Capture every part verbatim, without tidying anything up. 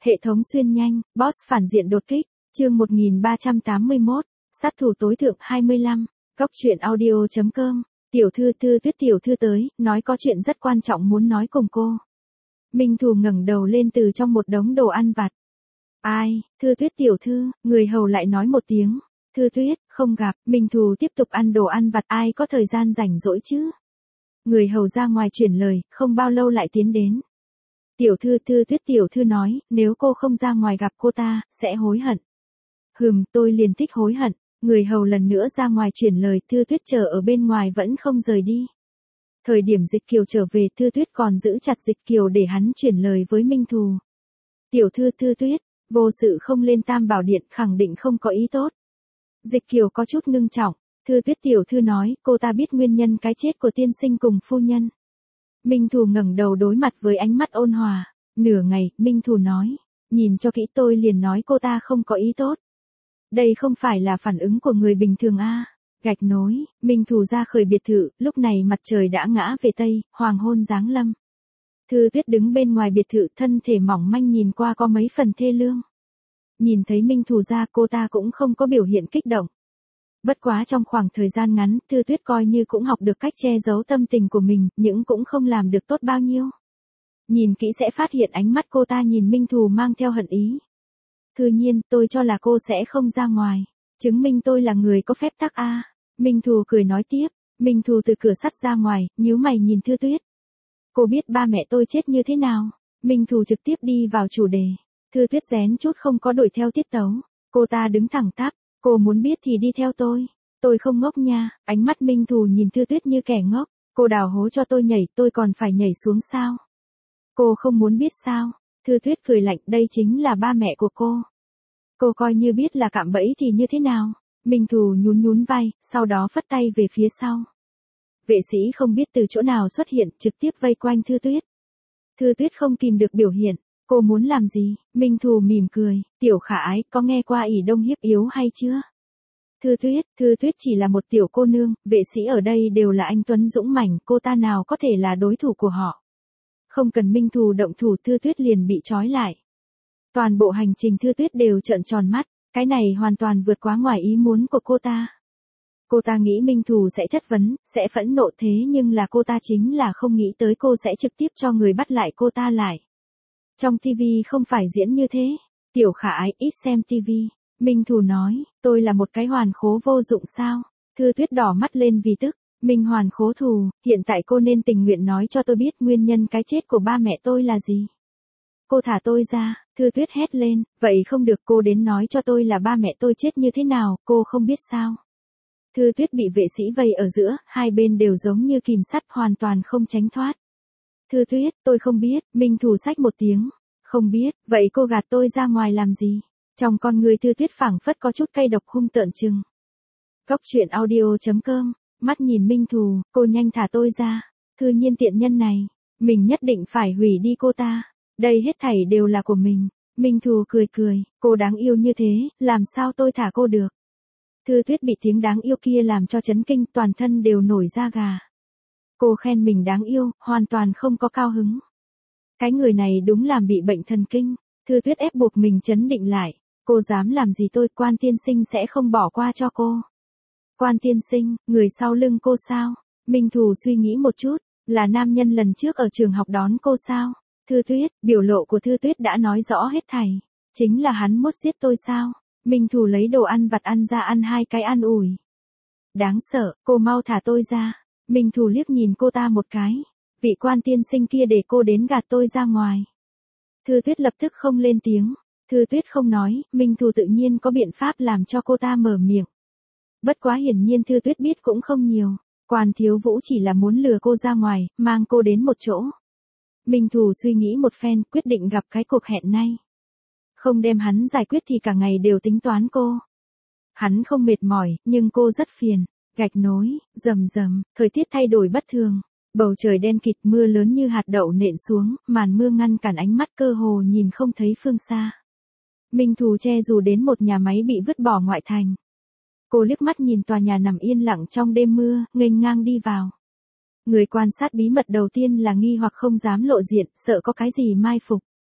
Hệ thống xuyên nhanh, boss phản diện đột kích, chương một nghìn ba trăm tám mươi mốt, sát thủ tối thượng hai mươi lăm, cóc truyện audio.com, tiểu thư Thư Tuyết tiểu thư tới, nói có chuyện rất quan trọng muốn nói cùng cô. Minh Thù ngẩng đầu lên từ trong một đống đồ ăn vặt. Ai, Thư Tuyết tiểu thư, người hầu lại nói một tiếng. Thư Tuyết, không gặp, Minh Thù tiếp tục ăn đồ ăn vặt, ai có thời gian rảnh rỗi chứ. Người hầu ra ngoài chuyển lời, không bao lâu lại tiến đến. Tiểu thư Thư Tuyết tiểu thư nói, nếu cô không ra ngoài gặp cô ta, sẽ hối hận. Hừm, tôi liền thích hối hận. Người hầu lần nữa ra ngoài chuyển lời, Thư Tuyết chờ ở bên ngoài vẫn không rời đi. Thời điểm Dịch Kiều trở về, Thư Tuyết còn giữ chặt Dịch Kiều để hắn chuyển lời với Minh Thù. Tiểu thư Thư Tuyết, vô sự không lên Tam Bảo Điện, khẳng định không có ý tốt. Dịch Kiều có chút ngưng trọng. Thư Tuyết tiểu thư nói, cô ta biết nguyên nhân cái chết của tiên sinh cùng phu nhân. Minh Thù ngẩng đầu đối mặt với ánh mắt ôn hòa. Nửa ngày, Minh Thù nói, nhìn cho kỹ, tôi liền nói cô ta không có ý tốt. Đây không phải là phản ứng của người bình thường a. À. Gạch nối, Minh Thù ra khởi biệt thự, lúc này mặt trời đã ngã về tây, hoàng hôn giáng lâm. Thư Tuyết đứng bên ngoài biệt thự, thân thể mỏng manh nhìn qua có mấy phần thê lương. Nhìn thấy Minh Thù ra, cô ta cũng không có biểu hiện kích động. Bất quá trong khoảng thời gian ngắn, Thư Tuyết coi như cũng học được cách che giấu tâm tình của mình, nhưng cũng không làm được tốt bao nhiêu. Nhìn kỹ sẽ phát hiện ánh mắt cô ta nhìn Minh Thù mang theo hận ý. Thư nhiên, tôi cho là cô sẽ không ra ngoài. Chứng minh tôi là người có phép tắc a. Minh Thù cười nói tiếp. Minh Thù từ cửa sắt ra ngoài, nhíu mày nhìn Thư Tuyết. Cô biết ba mẹ tôi chết như thế nào? Minh Thù trực tiếp đi vào chủ đề. Thư Tuyết rén chút không có đuổi theo tiết tấu. Cô ta đứng thẳng tắp. Cô muốn biết thì đi theo tôi. Tôi không ngốc nha. Ánh mắt Minh Thù nhìn Thư Tuyết như kẻ ngốc. Cô đào hố cho tôi nhảy, tôi còn phải nhảy xuống sao? Cô không muốn biết sao? Thư Tuyết cười lạnh, đây chính là ba mẹ của cô. Cô coi như biết là cạm bẫy thì như thế nào? Minh Thù nhún nhún vai, sau đó phất tay về phía sau. Vệ sĩ không biết từ chỗ nào xuất hiện, trực tiếp vây quanh Thư Tuyết. Thư Tuyết không kìm được biểu hiện. Cô muốn làm gì? Minh Thù mỉm cười, tiểu khả ái, có nghe qua ỷ đông hiếp yếu hay chưa? Thư Tuyết, Thư Tuyết chỉ là một tiểu cô nương, vệ sĩ ở đây đều là anh tuấn dũng mãnh, cô ta nào có thể là đối thủ của họ. Không cần Minh Thù động thủ, Thư Tuyết liền bị trói lại. Toàn bộ hành trình Thư Tuyết đều trợn tròn mắt, cái này hoàn toàn vượt quá ngoài ý muốn của cô ta. Cô ta nghĩ Minh Thù sẽ chất vấn, sẽ phẫn nộ, thế nhưng là cô ta chính là không nghĩ tới cô sẽ trực tiếp cho người bắt lại cô ta lại. Trong ti vi không phải diễn như thế. Tiểu khả ái, ít xem ti vi. Minh Thù nói, tôi là một cái hoàn khố vô dụng sao? Thư Tuyết đỏ mắt lên vì tức. Minh hoàn khố thù, hiện tại cô nên tình nguyện nói cho tôi biết nguyên nhân cái chết của ba mẹ tôi là gì. Cô thả tôi ra. Thư Tuyết hét lên, vậy không được, cô đến nói cho tôi là ba mẹ tôi chết như thế nào, cô không biết sao. Thư Tuyết bị vệ sĩ vây ở giữa, hai bên đều giống như kìm sắt, hoàn toàn không tránh thoát. Thư Tuyết, tôi không biết. Minh Thù xách một tiếng. Không biết, vậy cô gạt tôi ra ngoài làm gì? Trong con người Thư Tuyết phảng phất có chút cay độc hung tợn trừng. Cóc truyện audio.com, mắt nhìn Minh Thù, cô nhanh thả tôi ra. Thư nhiên tiện nhân này, mình nhất định phải hủy đi cô ta. Đây hết thảy đều là của mình. Minh Thù cười cười, cô đáng yêu như thế, làm sao tôi thả cô được? Thư Tuyết bị tiếng đáng yêu kia làm cho chấn kinh, toàn thân đều nổi da gà. Cô khen mình đáng yêu, hoàn toàn không có cao hứng. Cái người này đúng làm bị bệnh thần kinh. Thư Tuyết ép buộc mình trấn định lại. Cô dám làm gì tôi, Quan tiên sinh sẽ không bỏ qua cho cô. Quan tiên sinh, người sau lưng cô sao? Minh Thù suy nghĩ một chút, là nam nhân lần trước ở trường học đón cô sao? Thư Tuyết, biểu lộ của Thư Tuyết đã nói rõ hết thảy. Chính là hắn muốn giết tôi sao? Minh Thù lấy đồ ăn vặt ăn ra ăn hai cái an ủi. Đáng sợ, cô mau thả tôi ra. Minh Thù liếc nhìn cô ta một cái. Vị quan tiên sinh kia để cô đến gạt tôi ra ngoài. Thư Tuyết lập tức không lên tiếng. Thư Tuyết không nói, Minh Thù tự nhiên có biện pháp làm cho cô ta mở miệng. Bất quá hiển nhiên Thư Tuyết biết cũng không nhiều. Quan thiếu vũ chỉ là muốn lừa cô ra ngoài, mang cô đến một chỗ. Minh Thù suy nghĩ một phen, quyết định gặp cái cuộc hẹn này. Không đem hắn giải quyết thì cả ngày đều tính toán cô. Hắn không mệt mỏi, nhưng cô rất phiền. Gạch nối, rầm rầm, thời tiết thay đổi bất thường. Bầu trời đen kịt, mưa lớn như hạt đậu nện xuống, màn mưa ngăn cản ánh mắt, cơ hồ nhìn không thấy phương xa. Minh Thù che dù đến một nhà máy bị vứt bỏ ngoại thành. Cô liếc mắt nhìn tòa nhà nằm yên lặng trong đêm mưa, nghênh ngang đi vào. Người quan sát bí mật đầu tiên là nghi hoặc không dám lộ diện, sợ có cái gì mai phục.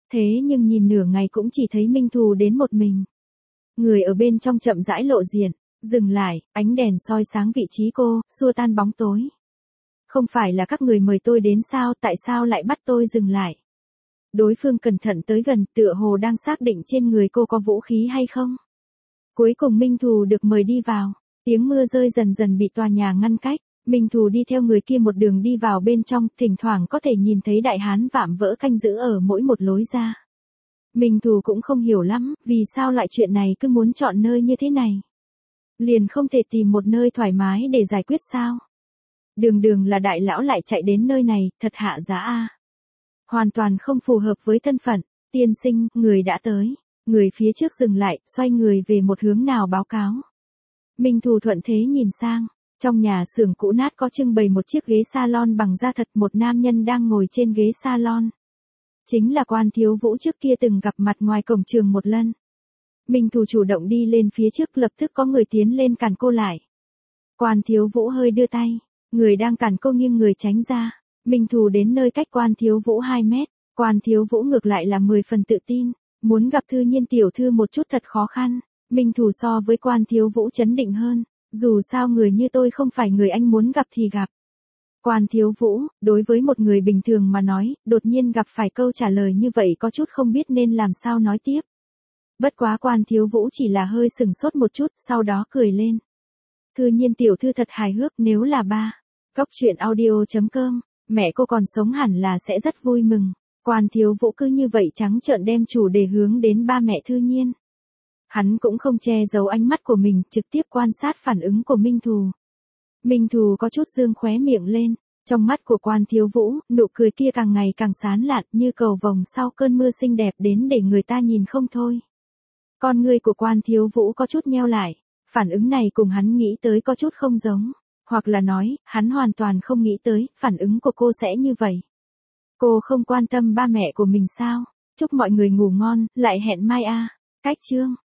Thế nhưng nhìn nửa ngày cũng chỉ thấy Minh Thù đến một mình. Người ở bên trong chậm rãi lộ diện, dừng lại, ánh đèn soi sáng vị trí cô, xua tan bóng tối. Không phải là các người mời tôi đến sao, tại sao lại bắt tôi dừng lại? Đối phương cẩn thận tới gần, tựa hồ đang xác định trên người cô có vũ khí hay không. Cuối cùng Minh Thù được mời đi vào, tiếng mưa rơi dần dần bị tòa nhà ngăn cách. Minh Thù đi theo người kia một đường đi vào bên trong, thỉnh thoảng có thể nhìn thấy đại hán vạm vỡ canh giữ ở mỗi một lối ra. Minh Thù cũng không hiểu lắm, vì sao lại chuyện này cứ muốn chọn nơi như thế này. Liền không thể tìm một nơi thoải mái để giải quyết sao? Đường đường là đại lão lại chạy đến nơi này, thật hạ giá a. Hoàn toàn không phù hợp với thân phận. Tiên sinh, người đã tới. Người phía trước dừng lại, xoay người về một hướng nào báo cáo. Minh Thù thuận thế nhìn sang. Trong nhà xưởng cũ nát có trưng bày một chiếc ghế salon bằng da thật, một nam nhân đang ngồi trên ghế salon. Chính là Quan Thiếu Vũ trước kia từng gặp mặt ngoài cổng trường một lần. Minh Thù chủ động đi lên phía trước, lập tức có người tiến lên cản cô lại. Quan Thiếu Vũ hơi đưa tay, người đang cản cô nghiêng người tránh ra. Minh Thù đến nơi cách Quan Thiếu Vũ hai mét, Quan Thiếu Vũ ngược lại là mười phần tự tin, muốn gặp Thư Nhiên tiểu thư một chút thật khó khăn. Minh Thù so với Quan Thiếu Vũ chấn định hơn, dù sao người như tôi không phải người anh muốn gặp thì gặp. Quan Thiếu Vũ, đối với một người bình thường mà nói, đột nhiên gặp phải câu trả lời như vậy có chút không biết nên làm sao nói tiếp. Bất quá Quan Thiếu Vũ chỉ là hơi sừng sốt một chút, sau đó cười lên. Thư Nhiên tiểu thư thật hài hước, nếu là ba. Cóc truyện audio chấm com, mẹ cô còn sống hẳn là sẽ rất vui mừng. Quan Thiếu Vũ cứ như vậy trắng trợn đem chủ đề hướng đến ba mẹ Thư Nhiên. Hắn cũng không che giấu ánh mắt của mình, trực tiếp quan sát phản ứng của Minh Thù. Minh Thù có chút dương khóe miệng lên, trong mắt của Quan Thiếu Vũ, nụ cười kia càng ngày càng sán lạn như cầu vồng sau cơn mưa xinh đẹp đến để người ta nhìn không thôi. Con ngươi của Quan Thiếu Vũ có chút nheo lại, phản ứng này cùng hắn nghĩ tới có chút không giống, hoặc là nói, hắn hoàn toàn không nghĩ tới, phản ứng của cô sẽ như vậy. Cô không quan tâm ba mẹ của mình sao? Chúc mọi người ngủ ngon, lại hẹn mai a. Cách chương